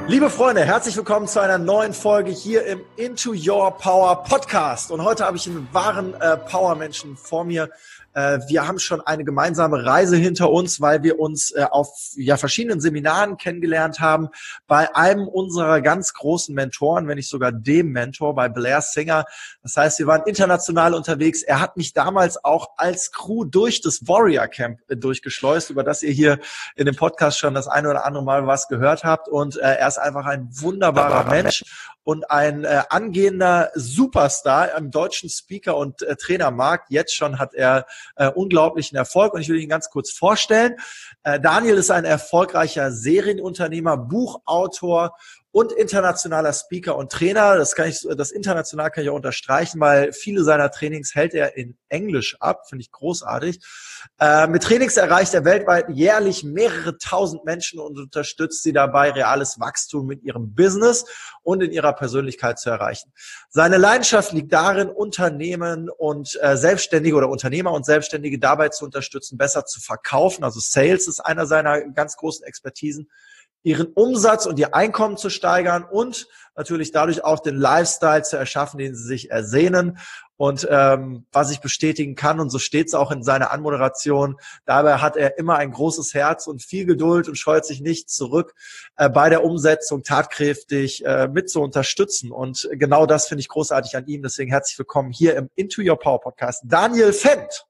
Liebe Freunde, herzlich willkommen zu einer neuen Folge hier im Into Your Power Podcast. Und heute habe ich einen wahren Power-Menschen vor mir. Wir haben schon eine gemeinsame Reise hinter uns, weil wir uns auf verschiedenen Seminaren kennengelernt haben. Bei einem unserer ganz großen Mentoren, wenn nicht sogar dem Mentor, bei Blair Singer. Das heißt, wir waren international unterwegs. Er hat mich damals auch als Crew durch das Warrior Camp durchgeschleust, über das ihr hier in dem Podcast schon das eine oder andere Mal was gehört habt. Und er ist einfach ein wunderbarer Mensch und ein angehender Superstar im deutschen Speaker- und Trainermarkt. Jetzt schon hat er unglaublichen Erfolg und ich will ihn ganz kurz vorstellen. Daniel ist ein erfolgreicher Serienunternehmer, Buchautor und internationaler Speaker und Trainer. Das international kann ich auch unterstreichen, weil viele seiner Trainings hält er in Englisch ab, finde ich großartig. Mit Trainings erreicht er weltweit jährlich mehrere tausend Menschen und unterstützt sie dabei, reales Wachstum mit ihrem Business und in ihrer Persönlichkeit zu erreichen. Seine Leidenschaft liegt darin, Unternehmen und Selbstständige oder Unternehmer und Selbstständige dabei zu unterstützen, besser zu verkaufen. Also Sales ist einer seiner ganz großen Expertisen, ihren Umsatz und ihr Einkommen zu steigern und natürlich dadurch auch den Lifestyle zu erschaffen, den sie sich ersehnen. Und was ich bestätigen kann, und so steht es auch in seiner Anmoderation, dabei hat er immer ein großes Herz und viel Geduld und scheut sich nicht zurück, bei der Umsetzung tatkräftig mit zu unterstützen. Und genau das finde ich großartig an ihm. Deswegen herzlich willkommen hier im Into Your Power Podcast, Daniel Fendt.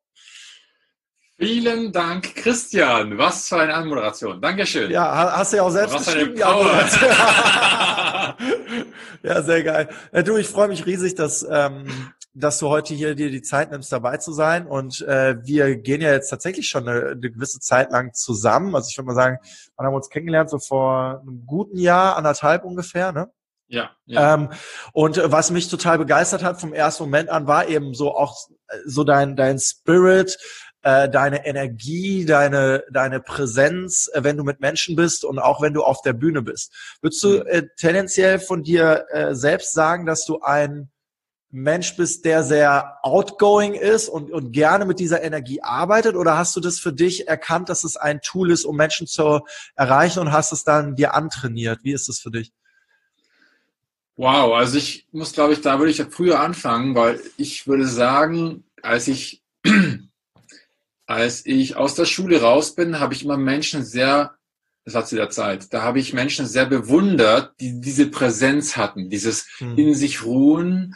Vielen Dank, Christian. Was für eine Anmoderation. Dankeschön. Ja, hast du ja auch selbst geschrieben. Ja, sehr geil. Du, ich freue mich riesig, dass du heute hier dir die Zeit nimmst, dabei zu sein. Und wir gehen ja jetzt tatsächlich schon eine gewisse Zeit lang zusammen. Also ich würde mal sagen, wir haben uns kennengelernt so vor einem guten Jahr, 1,5 ungefähr, ne? Ja. Und was mich total begeistert hat vom ersten Moment an, war eben so auch so dein Spirit, deine Energie, deine Präsenz, wenn du mit Menschen bist und auch wenn du auf der Bühne bist. Würdest du tendenziell von dir selbst sagen, dass du ein Mensch bist, der sehr outgoing ist und gerne mit dieser Energie arbeitet? Oder hast du das für dich erkannt, dass es ein Tool ist, um Menschen zu erreichen und hast es dann dir antrainiert? Wie ist es für dich? Wow, also ich muss, glaube ich, da würde ich früher anfangen, weil ich würde sagen, als ich aus der Schule raus bin, habe ich immer Menschen das war zu der Zeit, da habe ich Menschen sehr bewundert, die diese Präsenz hatten, dieses in sich ruhen,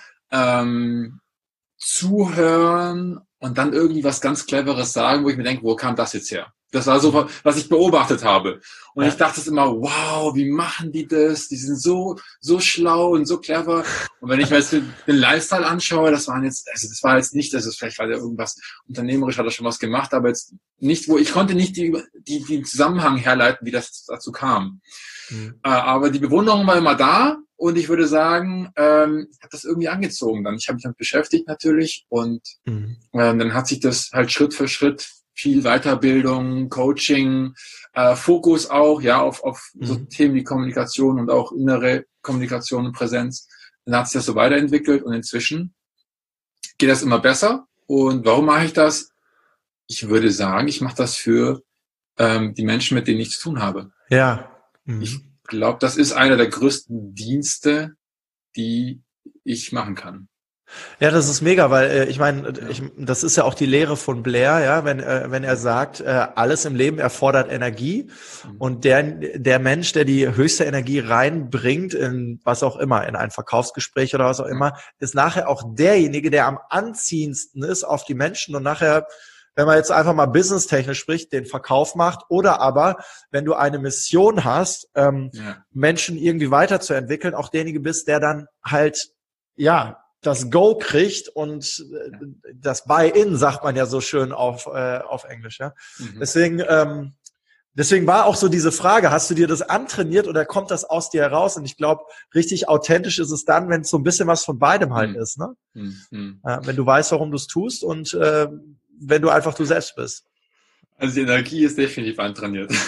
zuhören und dann irgendwie was ganz Cleveres sagen, wo ich mir denke, wo kam das jetzt her? Das war so, was ich beobachtet habe. Und ich dachte immer, wow, wie machen die das? Die sind so schlau und so clever. Und wenn ich mir jetzt den Lifestyle anschaue, das war jetzt nicht, vielleicht war der irgendwas unternehmerisch, hat er schon was gemacht, aber jetzt nicht, ich konnte nicht die Zusammenhang herleiten, wie das dazu kam. Aber die Bewunderung war immer da und ich würde sagen, ich habe das irgendwie angezogen dann. Ich habe mich damit beschäftigt natürlich und dann hat sich das halt Schritt für Schritt viel Weiterbildung, Coaching, Fokus auch, ja, auf so Themen wie Kommunikation und auch innere Kommunikation und Präsenz. Dann hat sich das so weiterentwickelt und inzwischen geht das immer besser. Und warum mache ich das? Ich würde sagen, ich mache das für die Menschen, mit denen ich zu tun habe. Ja. Ich glaube, das ist einer der größten Dienste, die ich machen kann. Ja, das ist mega, weil ich meine, das ist ja auch die Lehre von Blair, ja, wenn er sagt, alles im Leben erfordert Energie und der Mensch, der die höchste Energie reinbringt in was auch immer, in ein Verkaufsgespräch oder was auch immer, ist nachher auch derjenige, der am anziehendsten ist auf die Menschen und nachher, wenn man jetzt einfach mal businesstechnisch spricht, den Verkauf macht oder aber, wenn du eine Mission hast, Menschen irgendwie weiterzuentwickeln, auch derjenige bist, der dann halt, das Go kriegt und das Buy-in, sagt man ja so schön auf Englisch. Ja? Deswegen war auch so diese Frage, hast du dir das antrainiert oder kommt das aus dir heraus? Und ich glaube, richtig authentisch ist es dann, wenn es so ein bisschen was von beidem halt ist. Ne? Wenn du weißt, warum du es tust und wenn du einfach du selbst bist. Also die Energie ist definitiv antrainiert. Ich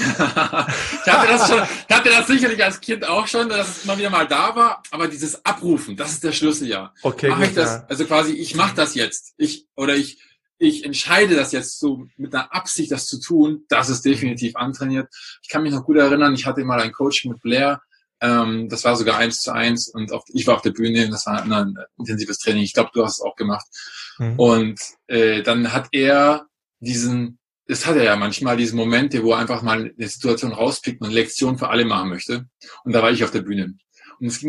hatte das sicherlich als Kind auch schon, dass es immer wieder mal da war, aber dieses Abrufen, das ist der Schlüssel, ja. Okay, mache ich das, also quasi, ich mache das jetzt. Ich entscheide das jetzt so mit einer Absicht, das zu tun, das ist definitiv antrainiert. Ich kann mich noch gut erinnern, ich hatte mal ein Coaching mit Blair Das war sogar 1:1 und ich war auf der Bühne, das war ein intensives Training. Ich glaube, du hast es auch gemacht. Mhm. Und dann hat er das hat er ja manchmal, diese Momente, wo er einfach mal eine Situation rauspickt und eine Lektion für alle machen möchte. Und da war ich auf der Bühne. Und es ging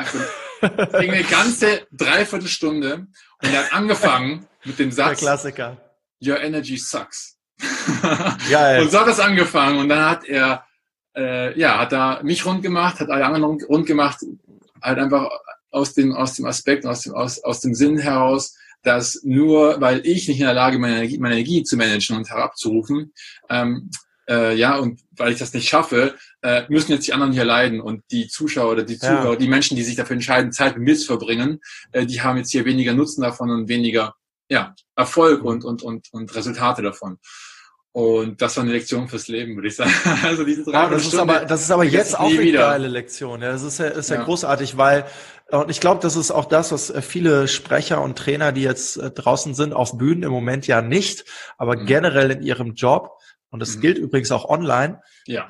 eine ganze Dreiviertelstunde und er hat angefangen mit dem Satz, der Klassiker. Your energy sucks. Geil. Und so hat das angefangen und dann hat er hat da mich rund gemacht, hat alle anderen rund gemacht, halt einfach aus dem Aspekt, aus dem Sinn heraus, dass nur weil ich nicht in der Lage meine Energie zu managen und herabzurufen, und weil ich das nicht schaffe, müssen jetzt die anderen hier leiden und die Zuschauer oder die Zuhörer, die Menschen, die sich dafür entscheiden, Zeit mit mir zu verbringen, die haben jetzt hier weniger Nutzen davon und weniger Erfolg und Resultate davon. Und das war eine Lektion fürs Leben, würde ich sagen. Also diese das ist aber jetzt auch eine geile Lektion. Ja, das ist ja großartig, weil, und ich glaube, das ist auch das, was viele Sprecher und Trainer, die jetzt draußen sind, auf Bühnen im Moment ja nicht, aber generell in ihrem Job, und das gilt übrigens auch online,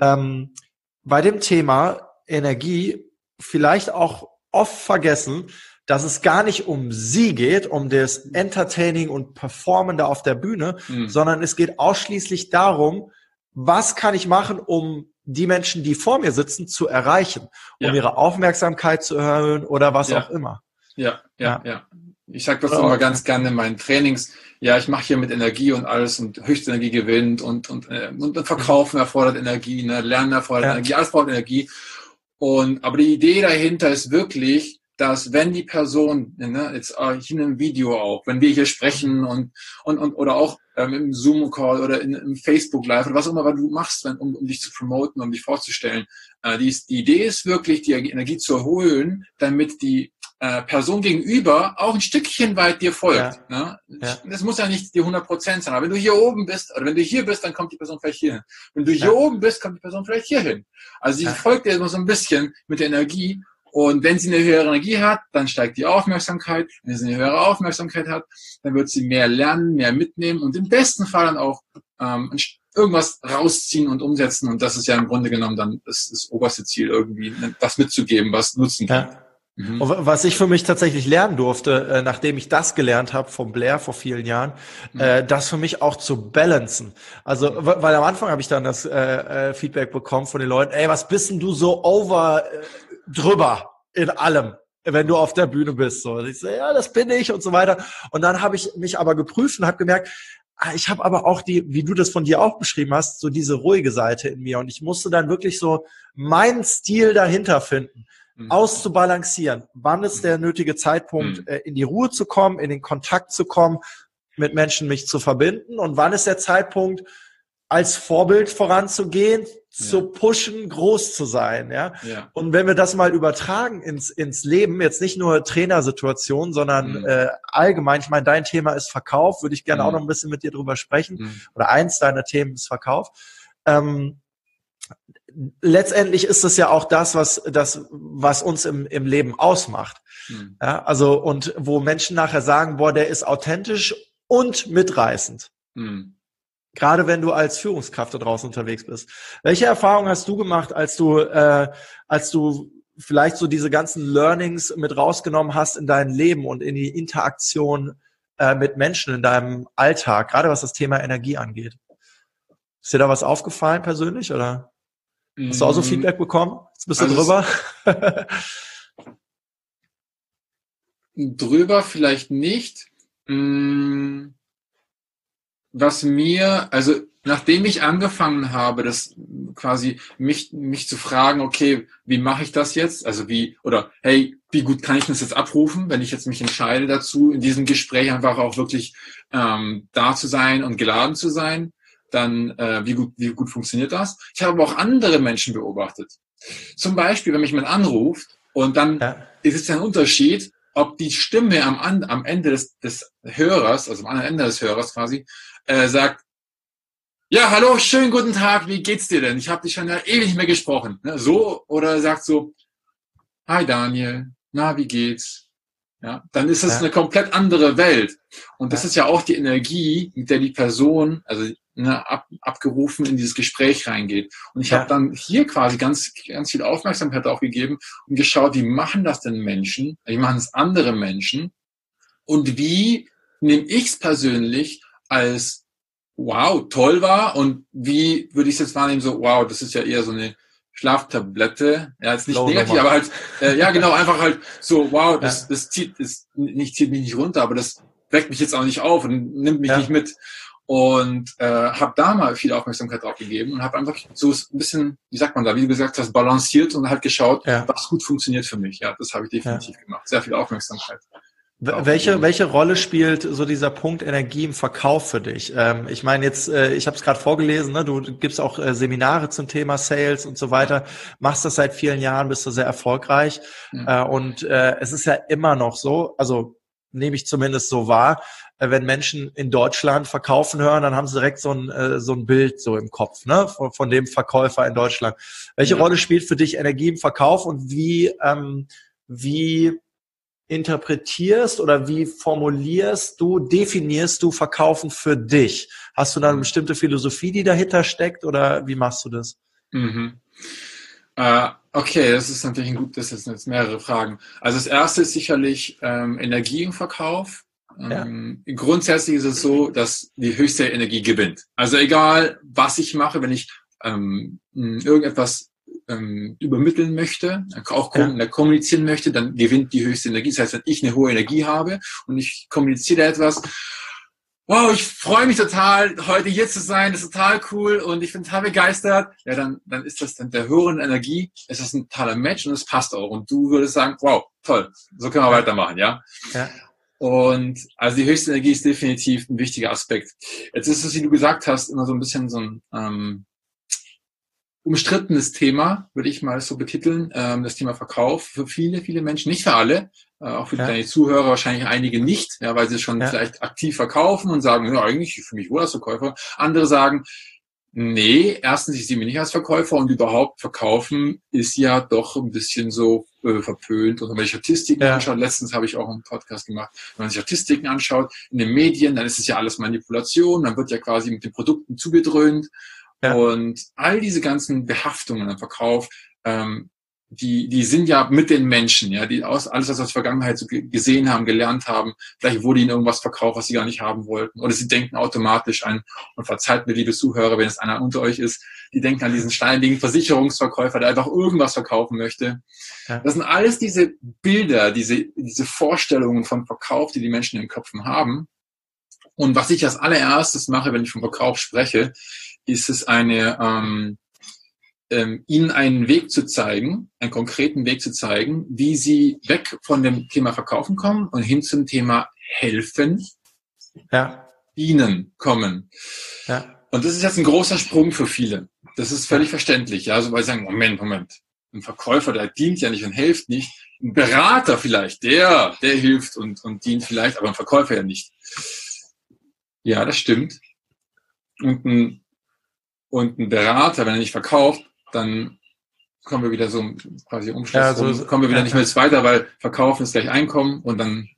bei dem Thema Energie vielleicht auch oft vergessen, dass es gar nicht um sie geht, um das Entertaining und Performende auf der Bühne, sondern es geht ausschließlich darum, was kann ich machen, um die Menschen, die vor mir sitzen, zu erreichen, um ihre Aufmerksamkeit zu erhöhen oder was auch immer. Ja. Ich sage das immer ganz gerne in meinen Trainings. Ja, ich mache hier mit Energie und alles und Höchstenergie gewinnt und Verkaufen erfordert Energie, ne? Lernen erfordert Energie, alles braucht Energie. Aber die Idee dahinter ist wirklich, dass wenn die Person, jetzt hier in einem Video auch, wenn wir hier sprechen und oder auch im Zoom-Call oder im Facebook-Live oder was auch immer du machst, um dich zu promoten, um dich vorzustellen, die Idee ist wirklich, die Energie zu erhöhen, damit die Person gegenüber auch ein Stückchen weit dir folgt. Ja. Ne? Das muss ja nicht die 100% sein, aber wenn du hier oben bist, oder wenn du hier bist, dann kommt die Person vielleicht hier hin. Wenn du hier oben bist, kommt die Person vielleicht hier hin. Also sie folgt dir immer so ein bisschen mit der Energie. Und wenn sie eine höhere Energie hat, dann steigt die Aufmerksamkeit. Wenn sie eine höhere Aufmerksamkeit hat, dann wird sie mehr lernen, mehr mitnehmen und im besten Fall dann auch irgendwas rausziehen und umsetzen. Und das ist ja im Grunde genommen dann das oberste Ziel, irgendwie was mitzugeben, was nutzen kann. Ja. Und was ich für mich tatsächlich lernen durfte, nachdem ich das gelernt habe vom Blair vor vielen Jahren, das für mich auch zu balancen. Also, weil am Anfang habe ich dann das Feedback bekommen von den Leuten, ey, was bist denn du so drüber in allem, wenn du auf der Bühne bist. So. Und ich so, ja, das bin ich und so weiter. Und dann habe ich mich aber geprüft und habe gemerkt, ich habe aber auch wie du das von dir auch beschrieben hast, so diese ruhige Seite in mir. Und ich musste dann wirklich so meinen Stil dahinter finden, auszubalancieren. Wann ist der nötige Zeitpunkt, in die Ruhe zu kommen, in den Kontakt zu kommen, mit Menschen mich zu verbinden? Und wann ist der Zeitpunkt, als Vorbild voranzugehen, zu pushen, groß zu sein, ja. Und wenn wir das mal übertragen ins Leben, jetzt nicht nur Trainersituation, sondern allgemein, ich meine, dein Thema ist Verkauf, würde ich gerne auch noch ein bisschen mit dir drüber sprechen, oder eins deiner Themen ist Verkauf. Letztendlich ist es ja auch das, was uns im Leben ausmacht. Ja, also, und wo Menschen nachher sagen, boah, der ist authentisch und mitreißend. Gerade wenn du als Führungskraft da draußen unterwegs bist. Welche Erfahrungen hast du gemacht, als du vielleicht so diese ganzen Learnings mit rausgenommen hast in dein Leben und in die Interaktion mit Menschen in deinem Alltag, gerade was das Thema Energie angeht? Ist dir da was aufgefallen persönlich oder hast du auch so Feedback bekommen? Jetzt bist du drüber. Drüber vielleicht nicht. Was mir, also nachdem ich angefangen habe, das quasi mich zu fragen, okay, wie mache ich das jetzt? Also hey, wie gut kann ich das jetzt abrufen, wenn ich jetzt mich entscheide dazu, in diesem Gespräch einfach auch wirklich da zu sein und geladen zu sein, dann wie gut funktioniert das? Ich habe aber auch andere Menschen beobachtet. Zum Beispiel, wenn mich jemand anruft und dann ist es ein Unterschied, ob die Stimme am Ende des Hörers, also am anderen Ende des Hörers quasi, sagt, ja, hallo, schönen guten Tag, wie geht's dir denn? Ich habe dich schon ewig nicht mehr gesprochen. Ne? So, oder sagt so, hi Daniel, na, wie geht's? Ja, dann ist es eine komplett andere Welt. Und das ist ja auch die Energie, mit der die Person, also abgerufen in dieses Gespräch reingeht. Und ich habe dann hier quasi ganz, ganz viel Aufmerksamkeit auch gegeben und geschaut, wie machen das denn Menschen, wie machen es andere Menschen und wie nehme ich es persönlich als wow, toll war und wie würde ich es jetzt wahrnehmen, so wow, das ist ja eher so eine Schlaftablette, ja, jetzt nicht negativ, aber halt, ja genau, einfach halt so, wow, das zieht mich nicht runter, aber das weckt mich jetzt auch nicht auf und nimmt mich nicht mit. Und habe da mal viel Aufmerksamkeit drauf gegeben und habe einfach so ein bisschen, wie sagt man da, wie du gesagt hast, balanciert und halt geschaut, was gut funktioniert für mich. Ja, das habe ich definitiv gemacht. Sehr viel Aufmerksamkeit. Welche Rolle spielt so dieser Punkt Energie im Verkauf für dich? Ich meine jetzt, ich habe es gerade vorgelesen, ne? Du gibst auch Seminare zum Thema Sales und so weiter, machst das seit vielen Jahren, bist du sehr erfolgreich und es ist ja immer noch so, also nehme ich zumindest so wahr, wenn Menschen in Deutschland verkaufen hören, dann haben sie direkt so ein Bild so im Kopf, ne, von dem Verkäufer in Deutschland. Welche Rolle spielt für dich Energie im Verkauf und wie interpretierst oder wie definierst du Verkaufen für dich? Hast du da eine bestimmte Philosophie, die dahinter steckt oder wie machst du das? Okay, das ist natürlich das sind jetzt mehrere Fragen. Also das erste ist sicherlich Energie im Verkauf. Grundsätzlich ist es so, dass die höchste Energie gewinnt. Also egal, was ich mache, wenn ich irgendetwas übermitteln möchte, auch kommunizieren möchte, dann gewinnt die höchste Energie. Das heißt, wenn ich eine hohe Energie habe und ich kommuniziere etwas, wow, ich freue mich total, heute hier zu sein, das ist total cool und ich bin total begeistert, ja, dann ist das dann der höheren Energie, es ist ein totaler Match und es passt auch. Und du würdest sagen, wow, toll, so können wir weitermachen, ja. Und also die höchste Energie ist definitiv ein wichtiger Aspekt. Jetzt ist es, wie du gesagt hast, immer so ein bisschen so ein umstrittenes Thema, würde ich mal so betiteln, das Thema Verkauf für viele, viele Menschen, nicht für alle, auch für deine Zuhörer wahrscheinlich einige nicht, ja, weil sie schon vielleicht aktiv verkaufen und sagen, ja, eigentlich für mich wohl als Verkäufer. Andere sagen, nee, erstens, ich sehe mich nicht als Verkäufer und überhaupt verkaufen ist ja doch ein bisschen so verpönt. Und wenn man sich Statistiken anschaut, letztens habe ich auch einen Podcast gemacht, wenn man sich Statistiken anschaut in den Medien, dann ist es ja alles Manipulation, dann wird ja quasi mit den Produkten zugedröhnt. Und all diese ganzen Behaftungen am Verkauf, die sind ja mit den Menschen, ja, die alles, was sie aus der Vergangenheit so gesehen haben, gelernt haben, vielleicht wurde ihnen irgendwas verkauft, was sie gar nicht haben wollten. Oder sie denken automatisch an, und verzeiht mir, liebe Zuhörer, wenn es einer unter euch ist, die denken an diesen steinigen Versicherungsverkäufer, der einfach irgendwas verkaufen möchte. Das sind alles diese Bilder, diese Vorstellungen von Verkauf, die Menschen in den Köpfen haben. Und was ich als allererstes mache, wenn ich vom Verkauf spreche, ist es ihnen einen Weg zu zeigen, einen konkreten Weg zu zeigen, wie sie weg von dem Thema Verkaufen kommen und hin zum Thema Helfen, Dienen kommen. Und das ist jetzt ein großer Sprung für viele. Das ist völlig verständlich, ja, also weil sie sagen, Moment. Ein Verkäufer, der dient ja nicht und hilft nicht. Ein Berater vielleicht, der hilft und dient vielleicht, aber ein Verkäufer ja nicht. Ja, das stimmt. Und ein Berater, wenn er nicht verkauft, dann kommen wir wieder so quasi Umschluss kommen wir wieder nicht mehr weiter, weil Verkaufen ist gleich Einkommen und dann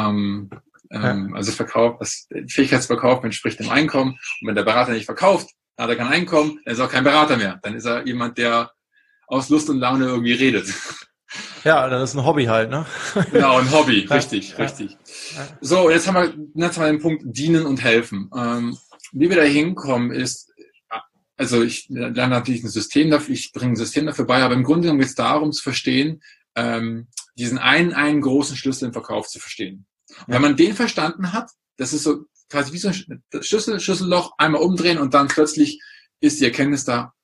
also Verkauf, Fähigkeitsverkauf entspricht dem Einkommen und wenn der Berater nicht verkauft, hat er kein Einkommen, dann ist er auch kein Berater mehr. Dann ist er jemand, der aus Lust und Laune irgendwie redet. Ja, das ist ein Hobby halt, ne? Genau, ein Hobby, richtig. So, jetzt haben wir den Punkt Dienen und Helfen. Wie wir da hinkommen ist, also ich lerne natürlich ein System dafür, ich bringe ein System dafür bei, aber im Grunde genommen geht es darum zu verstehen, diesen einen großen Schlüssel im Verkauf zu verstehen. Und wenn man den verstanden hat, das ist so quasi wie so ein Schlüsselloch, einmal umdrehen und dann plötzlich ist die Erkenntnis da,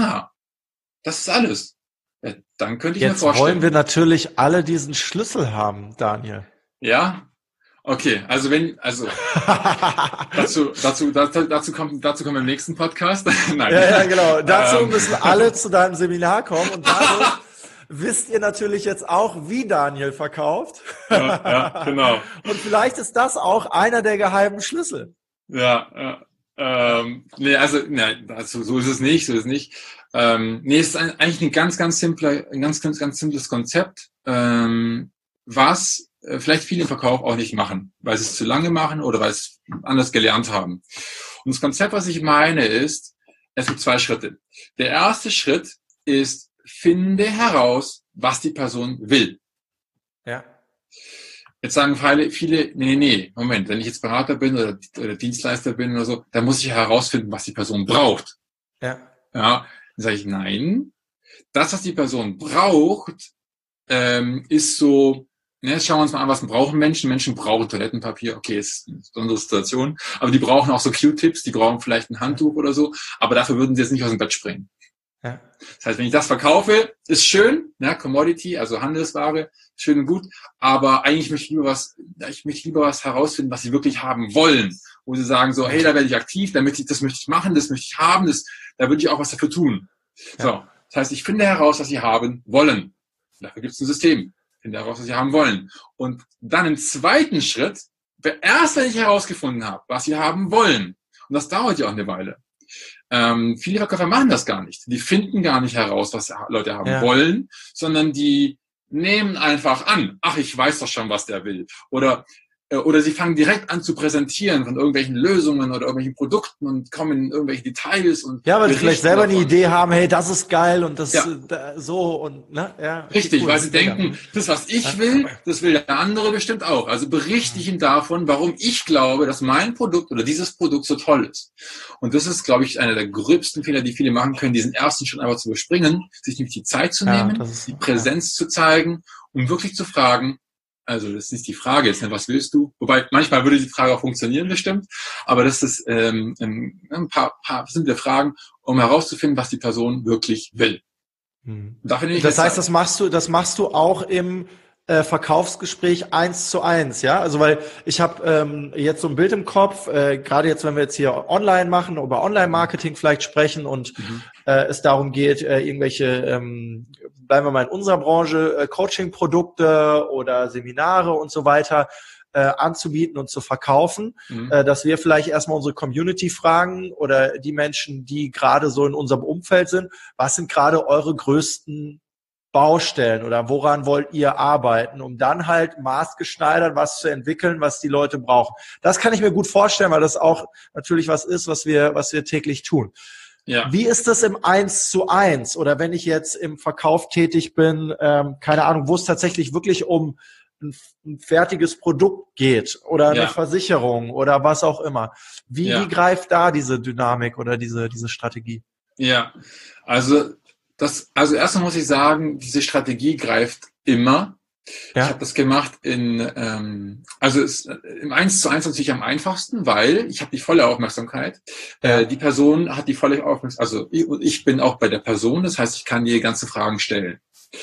das ist alles. Ja, dann könnte ich mir vorstellen. Jetzt wollen wir natürlich alle diesen Schlüssel haben, Daniel. Ja? Okay, dazu kommen wir im nächsten Podcast. Nein. Ja, genau. Dazu müssen alle zu deinem Seminar kommen und dadurch wisst ihr natürlich jetzt auch, wie Daniel verkauft. Ja, genau. Und vielleicht ist das auch einer der geheimen Schlüssel. Ja. So ist es nicht. Es ist eigentlich ein ganz simples Konzept, was vielleicht viele im Verkauf auch nicht machen, weil sie es zu lange machen oder weil sie es anders gelernt haben. Und das Konzept, was ich meine, ist, es gibt 2 Schritte. Der erste Schritt ist, finde heraus, was die Person will. Ja. Jetzt sagen viele, nee, Moment, wenn ich jetzt Berater bin oder Dienstleister bin oder so, dann muss ich herausfinden, was die Person braucht. Ja. Ja, dann sage ich, nein, das, was die Person braucht, ist so, jetzt schauen wir uns mal an, was brauchen Menschen. Menschen brauchen Toilettenpapier, okay, ist eine besondere Situation, aber die brauchen auch so Q-Tips, die brauchen vielleicht ein Handtuch oder so, aber dafür würden sie jetzt nicht aus dem Bett springen. Ja. Das heißt, wenn ich das verkaufe, ist schön, Commodity, also Handelsware, schön und gut, aber eigentlich möchte ich lieber was herausfinden, was sie wirklich haben wollen, wo sie sagen so, hey, da werde ich aktiv, das möchte ich machen, das möchte ich haben, da würde ich auch was dafür tun. Ja. So, das heißt, ich finde heraus, was sie haben wollen. Dafür gibt es ein System. Ich finde heraus, was sie haben wollen. Und dann im zweiten Schritt, erst wenn ich herausgefunden habe, was sie haben wollen, und das dauert ja auch eine Weile, viele Verkäufer machen das gar nicht. Die finden gar nicht heraus, was Leute haben wollen, sondern die nehmen einfach an, ach, ich weiß doch schon, was der will. Oder sie fangen direkt an zu präsentieren von irgendwelchen Lösungen oder irgendwelchen Produkten und kommen in irgendwelche Details und ja, weil sie vielleicht selber eine Idee haben, hey, das ist geil und das so und ne, ja. Richtig, cool, weil sie denken, das, was ich will, das will der andere bestimmt auch. Also berichte ich ihm davon, warum ich glaube, dass mein Produkt oder dieses Produkt so toll ist. Und das ist, glaube ich, einer der gröbsten Fehler, die viele machen können, diesen ersten Schritt einfach zu überspringen, sich nämlich die Zeit zu nehmen, die Präsenz zu zeigen, um wirklich zu fragen. Also das ist nicht die Frage jetzt, was willst du? Wobei manchmal würde die Frage auch funktionieren, bestimmt. Aber das ist ein paar simple Fragen, um herauszufinden, was die Person wirklich will. Das heißt, das machst du auch im Verkaufsgespräch 1:1, ja? Also weil ich habe jetzt so ein Bild im Kopf, gerade jetzt, wenn wir jetzt hier online machen, über Online-Marketing vielleicht sprechen und es darum geht, irgendwelche, bleiben wir mal in unserer Branche, Coaching-Produkte oder Seminare und so weiter anzubieten und zu verkaufen, dass wir vielleicht erstmal unsere Community fragen oder die Menschen, die gerade so in unserem Umfeld sind, was sind gerade eure größten Baustellen oder woran wollt ihr arbeiten, um dann halt maßgeschneidert was zu entwickeln, was die Leute brauchen. Das kann ich mir gut vorstellen, weil das auch natürlich was ist, was wir täglich tun. Ja. Wie ist das im 1:1 oder wenn ich jetzt im Verkauf tätig bin, keine Ahnung, wo es tatsächlich wirklich um ein fertiges Produkt geht oder eine Versicherung oder was auch immer. Wie greift da diese Dynamik oder diese Strategie? Ja, also erstmal muss ich sagen, diese Strategie greift immer. Ja. Ich habe das gemacht im 1:1 natürlich am einfachsten, weil ich habe die volle Aufmerksamkeit. Die Person hat die volle Aufmerksamkeit, also ich bin auch bei der Person, das heißt, ich kann die ganzen Fragen stellen.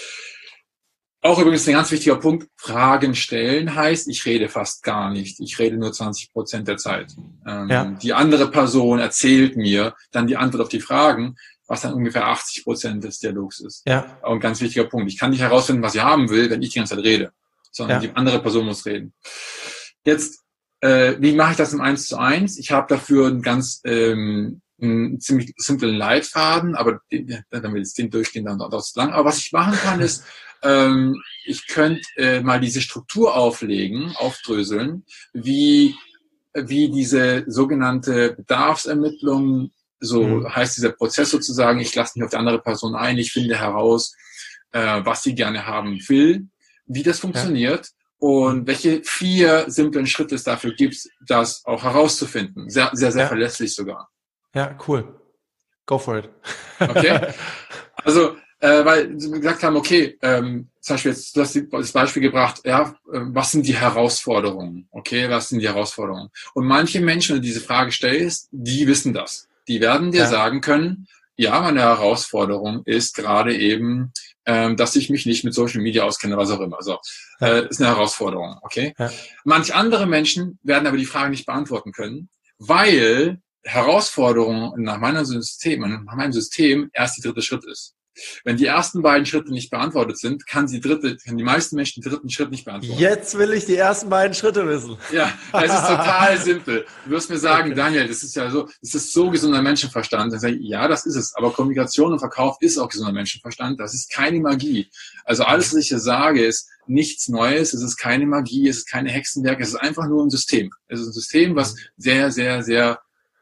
Auch übrigens ein ganz wichtiger Punkt, Fragen stellen heißt, ich rede fast gar nicht. Ich rede nur 20% der Zeit. Die andere Person erzählt mir dann die Antwort auf die Fragen, was dann ungefähr 80% des Dialogs ist. Ja. Auch ein ganz wichtiger Punkt. Ich kann nicht herausfinden, was ich haben will, wenn ich die ganze Zeit rede, sondern die andere Person muss reden. Jetzt, wie mache ich das im 1:1? Ich habe dafür einen ziemlich simplen Leitfaden, aber wenn wir jetzt den durchgehen, dann dauert es lang. Aber was ich machen kann, ist, ich könnte mal diese Struktur aufdröseln, wie diese sogenannte Bedarfsermittlung, so heißt dieser Prozess sozusagen, ich lasse mich auf die andere Person ein, ich finde heraus, was sie gerne haben will, wie das funktioniert und welche 4 simplen Schritte es dafür gibt, das auch herauszufinden. Sehr, sehr, sehr verlässlich sogar. Ja, cool. Go for it. Okay. Also, weil wir gesagt haben, okay, zum Beispiel jetzt, du hast das Beispiel gebracht, was sind die Herausforderungen? Okay, was sind die Herausforderungen? Und manche Menschen, wenn du diese Frage stellst, die wissen das. Die werden dir sagen können, meine Herausforderung ist gerade eben, dass ich mich nicht mit Social Media auskenne, was auch immer. So, ist eine Herausforderung, okay? Ja. Manch andere Menschen werden aber die Frage nicht beantworten können, weil Herausforderung nach meinem System erst der 3. Schritt ist. Wenn die ersten beiden Schritte nicht beantwortet sind, kann die meisten Menschen den 3. Schritt nicht beantworten. Jetzt will ich die ersten beiden Schritte wissen. Ja, es ist total simpel. Du wirst mir sagen, Daniel, das ist so gesunder Menschenverstand. Dann sage ich, ja, das ist es. Aber Kommunikation und Verkauf ist auch gesunder Menschenverstand. Das ist keine Magie. Also alles, was ich hier sage, ist nichts Neues. Es ist keine Magie. Es ist keine Hexenwerk. Es ist einfach nur ein System. Es ist ein System, was sehr, sehr, sehr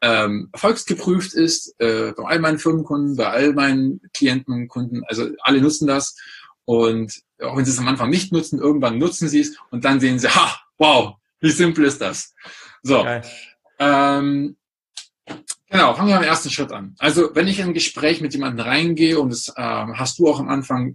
erfolgsgeprüft ist, bei all meinen Firmenkunden, bei all meinen Klienten und Kunden, also alle nutzen das. Und auch wenn sie es am Anfang nicht nutzen, irgendwann nutzen sie es und dann sehen sie, wow, wie simpel ist das? So, genau, fangen wir am ersten Schritt an. Also wenn ich in ein Gespräch mit jemandem reingehe, und das hast du auch am Anfang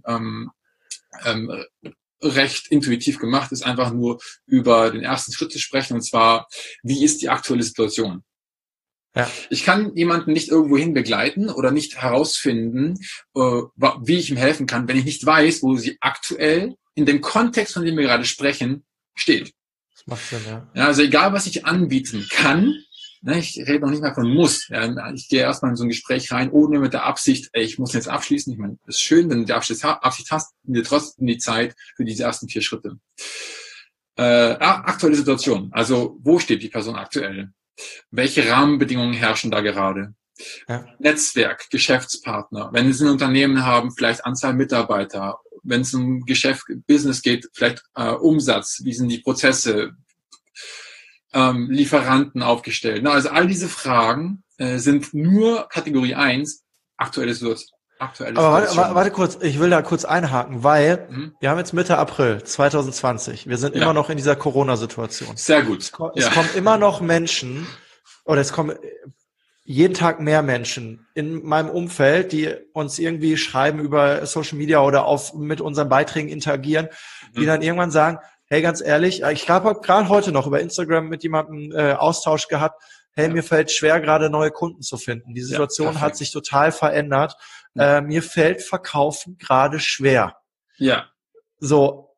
recht intuitiv gemacht, ist einfach nur über den ersten Schritt zu sprechen, und zwar, wie ist die aktuelle Situation? Ja. Ich kann jemanden nicht irgendwohin begleiten oder nicht herausfinden, wie ich ihm helfen kann, wenn ich nicht weiß, wo sie aktuell in dem Kontext, von dem wir gerade sprechen, steht. Das macht Sinn, ja. Ja, also egal, was ich anbieten kann, ne, ich rede noch nicht mal von muss. Ja, ich gehe erstmal in so ein Gespräch rein, ohne mit der Absicht, ich muss jetzt abschließen. Ich meine, das ist schön, wenn du die Absicht hast, nimm dir trotzdem die Zeit für diese ersten 4 Schritte. Aktuelle Situation. Also, wo steht die Person aktuell? Welche Rahmenbedingungen herrschen da gerade? Ja. Netzwerk, Geschäftspartner. Wenn Sie ein Unternehmen haben, vielleicht Anzahl Mitarbeiter. Wenn es um Business geht, vielleicht Umsatz. Wie sind die Prozesse? Lieferanten aufgestellt. Also all diese Fragen sind nur Kategorie 1, aktuelle Situation. Aber warte kurz, ich will da kurz einhaken, weil wir haben jetzt Mitte April 2020. Wir sind immer noch in dieser Corona-Situation. Sehr gut. Es kommen immer noch Menschen, oder es kommen jeden Tag mehr Menschen in meinem Umfeld, die uns irgendwie schreiben über Social Media oder mit unseren Beiträgen interagieren, die dann irgendwann sagen, hey, ganz ehrlich, ich habe gerade heute noch über Instagram mit jemandem Austausch gehabt, hey, mir fällt schwer, gerade neue Kunden zu finden. Die Situation hat sich total verändert. Mir fällt Verkaufen gerade schwer. Ja. So,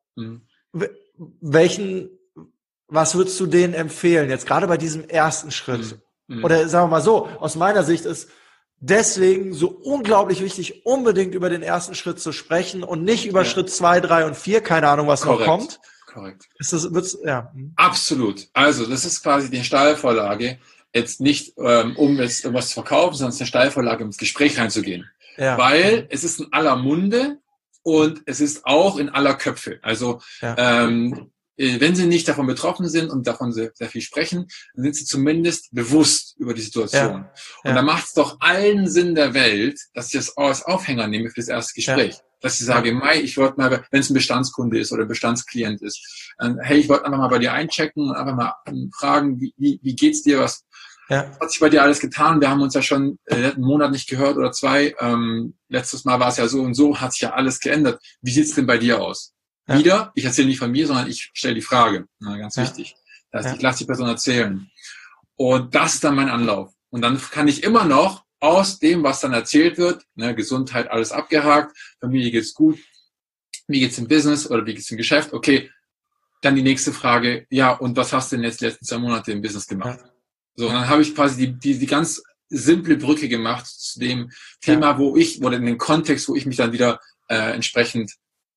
was würdest du denen empfehlen, jetzt gerade bei diesem ersten Schritt? Oder sagen wir mal so, aus meiner Sicht ist deswegen so unglaublich wichtig, unbedingt über den ersten Schritt zu sprechen und nicht über Schritt 2, 3 und 4, keine Ahnung, was noch kommt. Korrekt. Ja. Absolut. Also, das ist quasi die Steilvorlage, jetzt nicht, um jetzt irgendwas zu verkaufen, sondern es ist eine Steilvorlage, um ins Gespräch reinzugehen. Ja. Weil es ist in aller Munde und es ist auch in aller Köpfe. Also, wenn Sie nicht davon betroffen sind und davon sehr, sehr viel sprechen, dann sind Sie zumindest bewusst über die Situation. Ja. Und da macht es doch allen Sinn der Welt, dass ich das als Aufhänger nehme für das erste Gespräch. Ja. Dass ich sage, ich wollte mal, wenn es ein Bestandskunde ist oder ein Bestandsklient ist, hey, ich wollte einfach mal bei dir einchecken und einfach mal fragen, wie geht's dir, was hat sich bei dir alles getan? Wir haben uns ja schon einen Monat nicht gehört oder 2. Letztes Mal war es ja so und so, hat sich ja alles geändert. Wie sieht's denn bei dir aus? Ja. Wieder, ich erzähle nicht von mir, sondern ich stelle die Frage. Ganz wichtig. Das heißt, ich lasse die Person erzählen. Und das ist dann mein Anlauf. Und dann kann ich immer noch aus dem, was dann erzählt wird, Gesundheit, alles abgehakt, Familie geht's gut, wie geht's im Business oder wie geht's im Geschäft, okay, dann die nächste Frage, und was hast du denn jetzt die letzten 2 Monate im Business gemacht? So, und dann habe ich quasi die ganz simple Brücke gemacht zu dem Thema, oder in den Kontext, wo ich mich dann wieder entsprechend,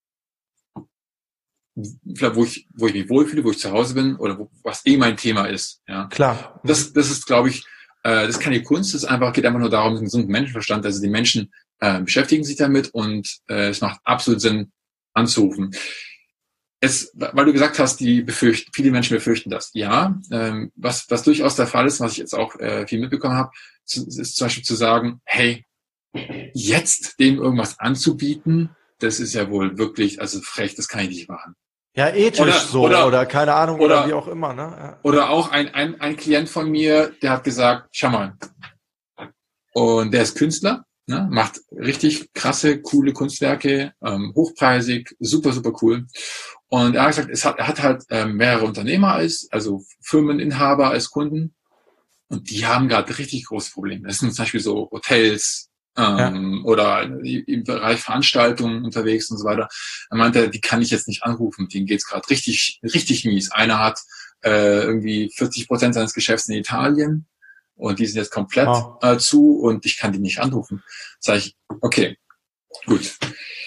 wo ich mich wohlfühle, wo ich zu Hause bin oder was mein Thema ist. Ja. Klar. Das ist, glaube ich, das ist keine Kunst, es geht einfach nur darum, einen gesunden Menschenverstand. Also die Menschen beschäftigen sich damit und es macht absolut Sinn, anzurufen. Weil du gesagt hast, viele Menschen befürchten das. Ja, was durchaus der Fall ist, was ich jetzt auch viel mitbekommen habe, ist zum Beispiel zu sagen, hey, jetzt dem irgendwas anzubieten, das ist ja wohl wirklich, also frech, das kann ich nicht machen. Ja, ethisch oder keine Ahnung, oder wie auch immer, ne? Ja. Oder auch ein Klient von mir, der hat gesagt, schau mal, und der ist Künstler, ne, macht richtig krasse, coole Kunstwerke, hochpreisig, super, super cool. Und er hat gesagt, er hat halt mehrere Unternehmer also Firmeninhaber als Kunden, und die haben gerade richtig große Probleme. Das sind zum Beispiel so Hotels, oder im Bereich Veranstaltungen unterwegs und so weiter. Er meinte, die kann ich jetzt nicht anrufen, denen geht's gerade richtig, richtig mies. Einer hat irgendwie 40% seines Geschäfts in Italien und die sind jetzt komplett zu und ich kann die nicht anrufen. Sag ich, okay, gut.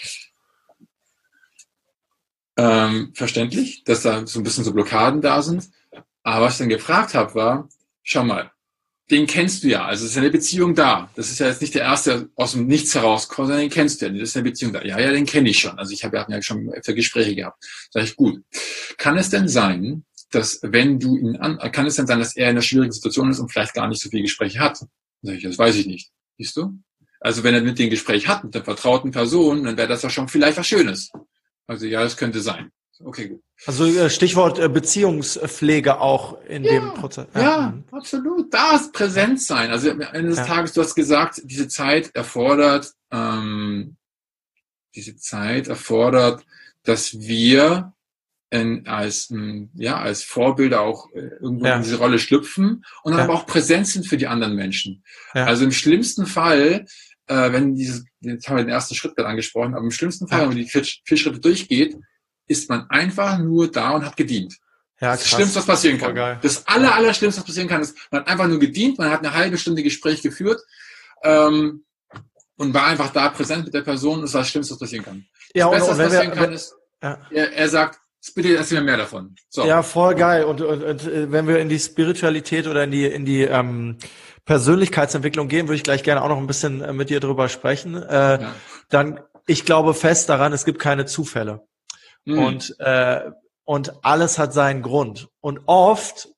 Verständlich, dass da so ein bisschen so Blockaden da sind. Aber was ich dann gefragt habe, war, schau mal, den kennst du ja, also es ist eine Beziehung da. Das ist ja jetzt nicht der erste aus dem Nichts herauskommt, sondern den kennst du ja, das ist eine Beziehung da. Ja, den kenne ich schon. Also wir hatten ja schon öfter Gespräche gehabt. Sag ich, gut. Kann es denn sein, dass wenn du ihn kann es dann sein, dass er in einer schwierigen Situation ist und vielleicht gar nicht so viele Gespräche hat. Dann sag ich, das weiß ich nicht. Siehst du? Also wenn er mit dem Gespräch hat, mit der vertrauten Person, dann wäre das ja schon vielleicht was Schönes. Also ja, das könnte sein. Okay, gut. Also Stichwort Beziehungspflege auch in dem Prozess. Ja, absolut. Da ist präsent sein. Also am Ende des Tages, du hast gesagt, diese Zeit erfordert, dass wir als Vorbilder auch irgendwo in diese Rolle schlüpfen und dann aber auch präsent sind für die anderen Menschen. Ja. Also im schlimmsten Fall, wenn jetzt haben wir den ersten Schritt gerade angesprochen, aber im schlimmsten Fall, wenn man die 4 Schritte durchgeht, ist man einfach nur da und hat gedient. Ja, das Schlimmste, was passieren kann. Geil. Das Allerschlimmste, was passieren kann, ist, man hat einfach nur gedient, man hat eine halbe Stunde Gespräch geführt und war einfach da präsent mit der Person. Das ist das Schlimmste, was passieren kann. Das Beste, was passieren kann, ist, er sagt, bitte erzähl mir mehr davon. So. Ja, voll geil. Und wenn wir in die Spiritualität oder in die Persönlichkeitsentwicklung gehen, würde ich gleich gerne auch noch ein bisschen mit dir drüber sprechen. Dann, ich glaube fest daran, es gibt keine Zufälle. Und alles hat seinen Grund. Und oft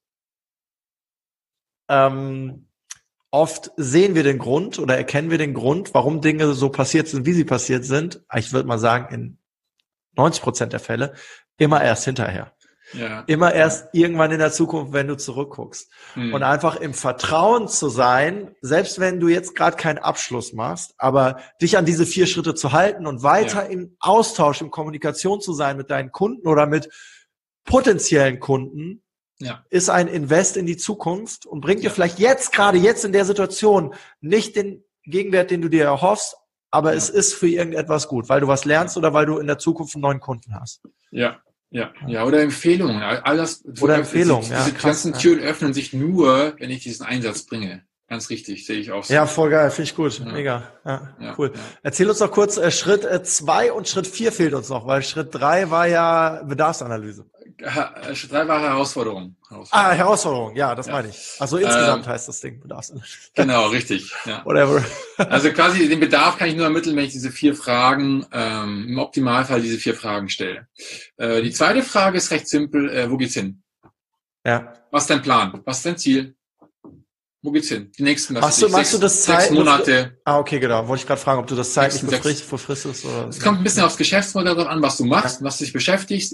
sehen wir den Grund oder erkennen wir den Grund, warum Dinge so passiert sind, wie sie passiert sind. Ich würde mal sagen, in 90% der Fälle immer erst hinterher. Ja. Immer erst irgendwann in der Zukunft, wenn du zurückguckst. Und einfach im Vertrauen zu sein, selbst wenn du jetzt gerade keinen Abschluss machst, aber dich an diese 4 Schritte zu halten und weiter im Austausch, in Kommunikation zu sein mit deinen Kunden oder mit potenziellen Kunden, ist ein Invest in die Zukunft und bringt dir vielleicht gerade jetzt in der Situation nicht den Gegenwert, den du dir erhoffst, aber es ist für irgendetwas gut, weil du was lernst oder weil du in der Zukunft einen neuen Kunden hast. Ja, oder Empfehlungen. Empfehlungen, diese ganzen Türen öffnen sich nur, wenn ich diesen Einsatz bringe. Ganz richtig, sehe ich auch so. Ja, voll geil, finde ich gut. Mega. Cool. Ja. Erzähl uns noch kurz, Schritt 2 und Schritt 4 fehlt uns noch, weil Schritt 3 war ja Bedarfsanalyse. Schritt 3 war Herausforderung. Herausforderung, ja, das meine ich. Also insgesamt heißt das Ding Bedarfsanalyse. Genau, richtig. Ja. Whatever. Also quasi den Bedarf kann ich nur ermitteln, wenn ich diese 4 Fragen, im Optimalfall diese 4 Fragen stelle. Die zweite Frage ist recht simpel, wo geht's hin? Ja. Was ist dein Plan? Was ist dein Ziel? Wo geht's hin? Die nächsten, machst du das 6 Monate. Okay, genau. Wollte ich gerade fragen, ob du das zeitlich befristest oder? Es kommt ein bisschen aufs Geschäftsmodell drauf an, was du machst, was du dich beschäftigst.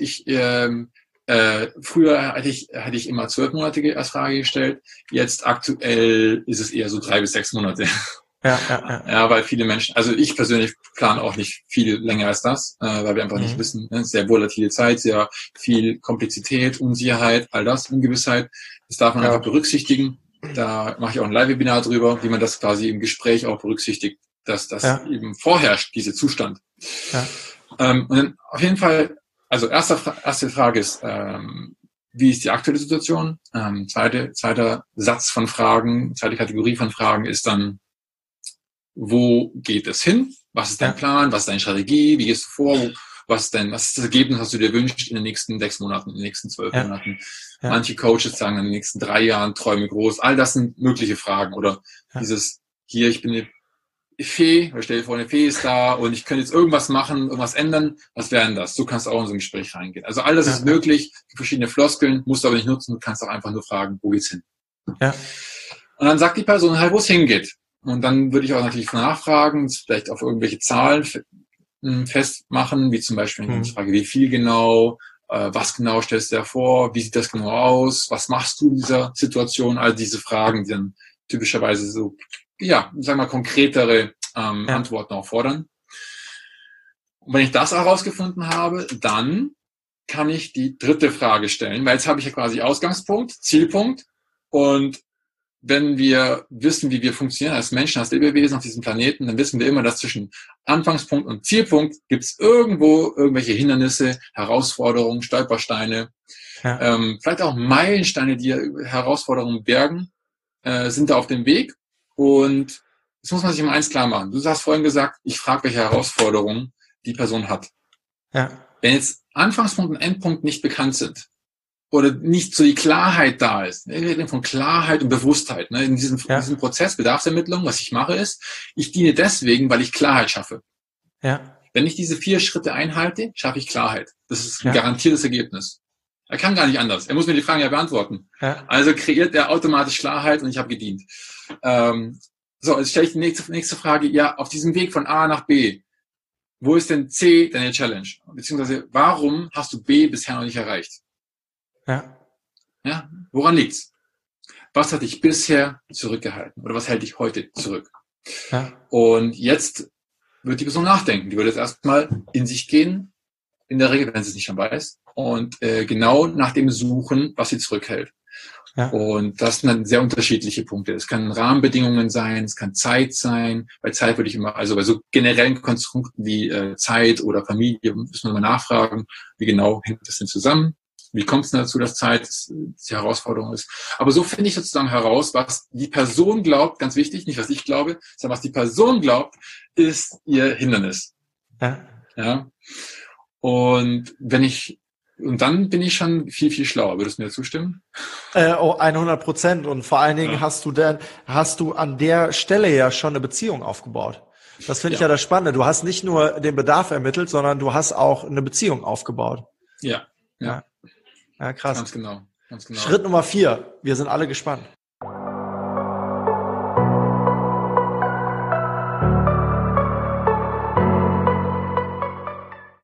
Früher hätte ich immer 12 Monate als Frage gestellt. Jetzt aktuell ist es eher so 3 bis 6 Monate. Ja, weil viele Menschen, also ich persönlich plane auch nicht viel länger als das, weil wir einfach nicht wissen, sehr volatile Zeit, sehr viel Komplexität, Unsicherheit, all das, Ungewissheit. Das darf man einfach berücksichtigen. Da mache ich auch ein Live-Webinar drüber, wie man das quasi im Gespräch auch berücksichtigt, dass das eben vorherrscht, dieser Zustand. Und dann auf jeden Fall, also erste Frage ist, wie ist die aktuelle Situation? Zweiter Satz von Fragen, zweite Kategorie von Fragen ist dann, wo geht es hin? Was ist dein Plan? Was ist deine Strategie? Wie gehst du vor? Was ist das Ergebnis, was du dir wünschst in den nächsten 6 Monaten, in den nächsten 12 Monaten? Manche Coaches sagen in den nächsten 3 Jahren, träume groß. All das sind mögliche Fragen. Oder dieses, hier, ich bin eine Fee, oder stell dir vor, eine Fee ist da und ich könnte jetzt irgendwas machen, irgendwas ändern. Was wäre denn das? Du kannst auch in so ein Gespräch reingehen. Also all das ist möglich. Verschiedene Floskeln, musst du aber nicht nutzen. Du kannst auch einfach nur fragen, wo geht's hin? Und dann sagt die Person halt, wo es hingeht. Und dann würde ich auch natürlich nachfragen, vielleicht auf irgendwelche Zahlen festmachen, wie zum Beispiel, wenn ich frage, wie viel genau, was genau stellst du dir vor, wie sieht das genau aus, was machst du in dieser Situation, all diese Fragen, die dann typischerweise so, sagen wir mal, konkretere Antworten auch fordern. Und wenn ich das herausgefunden habe, dann kann ich die dritte Frage stellen, weil jetzt habe ich ja quasi Ausgangspunkt, Zielpunkt und wenn wir wissen, wie wir funktionieren als Menschen, als Lebewesen auf diesem Planeten, dann wissen wir immer, dass zwischen Anfangspunkt und Zielpunkt gibt es irgendwo irgendwelche Hindernisse, Herausforderungen, Stolpersteine, vielleicht auch Meilensteine, die Herausforderungen bergen, sind da auf dem Weg. Und das muss man sich immer eins klar machen. Du hast vorhin gesagt, ich frage, welche Herausforderungen die Person hat. Wenn jetzt Anfangspunkt und Endpunkt nicht bekannt sind, oder nicht so die Klarheit da ist. Wir reden von Klarheit und Bewusstheit. In diesem Prozess Bedarfsermittlung, was ich mache, ist, ich diene deswegen, weil ich Klarheit schaffe. Wenn ich diese 4 Schritte einhalte, schaffe ich Klarheit. Das ist ein garantiertes Ergebnis. Er kann gar nicht anders. Er muss mir die Fragen ja beantworten. Ja. Also kreiert er automatisch Klarheit und ich habe gedient. So, jetzt stelle ich die nächste Frage. Ja, auf diesem Weg von A nach B, wo ist denn C deine Challenge? Beziehungsweise, warum hast du B bisher noch nicht erreicht? Ja. Ja, woran liegt's? Was hat dich bisher zurückgehalten? Oder was hält dich heute zurück? Ja. Und jetzt wird die Person nachdenken. Die wird jetzt erstmal in sich gehen, in der Regel, wenn sie es nicht schon weiß, und genau nach dem suchen, was sie zurückhält. Ja. Und das sind dann sehr unterschiedliche Punkte. Es können Rahmenbedingungen sein, es kann Zeit sein. Bei Zeit würde ich immer, also bei so generellen Konstrukten wie Zeit oder Familie, müssen wir mal nachfragen, wie genau hängt das denn zusammen? Wie kommt es denn dazu, dass Zeit die Herausforderung ist? Aber so finde ich sozusagen heraus, was die Person glaubt, ganz wichtig, nicht was ich glaube, sondern was die Person glaubt, ist ihr Hindernis. Ja. Ja. Und dann bin ich schon viel, viel schlauer. Würdest du mir zustimmen? 100%. Und vor allen Dingen hast du an der Stelle ja schon eine Beziehung aufgebaut. Das finde ich ja das Spannende. Du hast nicht nur den Bedarf ermittelt, sondern du hast auch eine Beziehung aufgebaut. Ja. Ja, krass. Ganz genau. Schritt Nummer 4. Wir sind alle gespannt.